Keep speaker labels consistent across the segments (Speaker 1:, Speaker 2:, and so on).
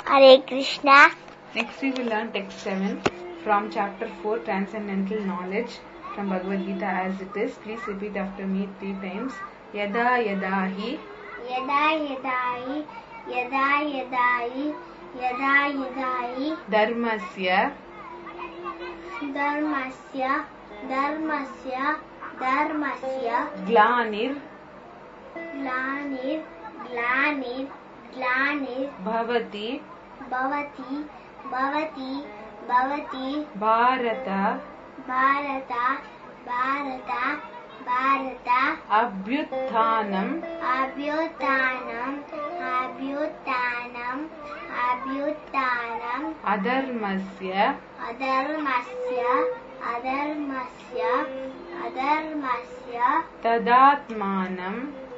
Speaker 1: Hare Krishna.
Speaker 2: Next we will learn text 7 from chapter 4, Transcendental Knowledge, from Bhagavad Gita as it is. Please repeat after me 3 times. Yada yada hi,
Speaker 1: Yada yada hi, yada yada hi, yada yada hi,
Speaker 2: dharmasya,
Speaker 1: dharmasya, dharmasya, dharmasya,
Speaker 2: glanir,
Speaker 1: glanir, glanir, glanir,
Speaker 2: bhavati,
Speaker 1: bhavati, bhavati, bhavati,
Speaker 2: bharata,
Speaker 1: bharata, bharata, bharata,
Speaker 2: abhyuthanam,
Speaker 1: abhyutanam, abhyutanam, abhyutanam,
Speaker 2: adharmasya,
Speaker 1: adharmasya, adharmasya, adharmasya,
Speaker 2: tadatmanam,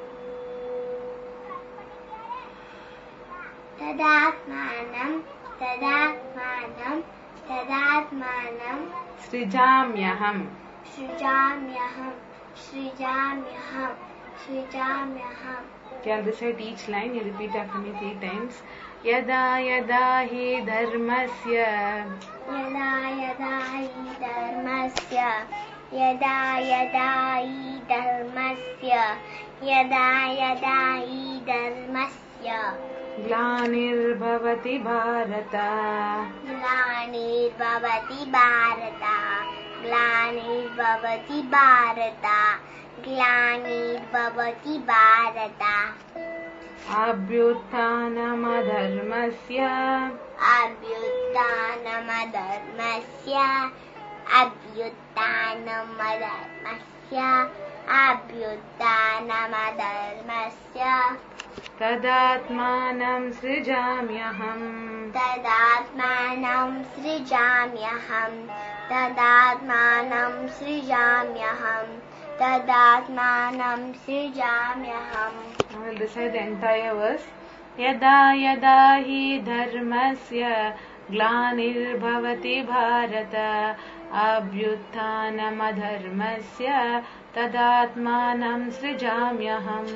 Speaker 1: tadatmanam, tadatmanam, tadatmanam,
Speaker 2: srijamyaham.
Speaker 1: srijamyaham, srijamyaham, srijamyaham.
Speaker 2: Okay, I'll recite each line. You repeat after me 3 times. Yada yada hi dharmasya,
Speaker 1: Yada yada hi dharmasya, yada yada hi dharmasya, yada yada hi dharmasya,
Speaker 2: glanirbhavati bharata,
Speaker 1: glanirbhavati bharata, glanirbhavati bharata, glanirbhavati bharata,
Speaker 2: abhyuthanam adharmasya,
Speaker 1: abhyutanam adharmasya, abhyutanam adharmasya, abhyutanam adharmasya,
Speaker 2: tadatmanam srijamyaham,
Speaker 1: tadatmanam srijamyaham, tadatmanam srijamyaham, tadatmanam srijamyaham.
Speaker 2: I will recite the entire verse. Yada yada hi dharmasya glanirbhavati bharata abhyuthanam adharmasya tadatmanam srijamyaham.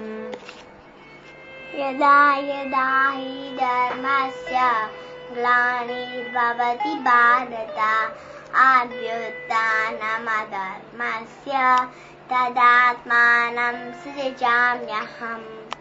Speaker 1: Yada yada hi dharmasya glanirbhavati bharata abhyutanam adharmasya tadatmanam srijamyaham.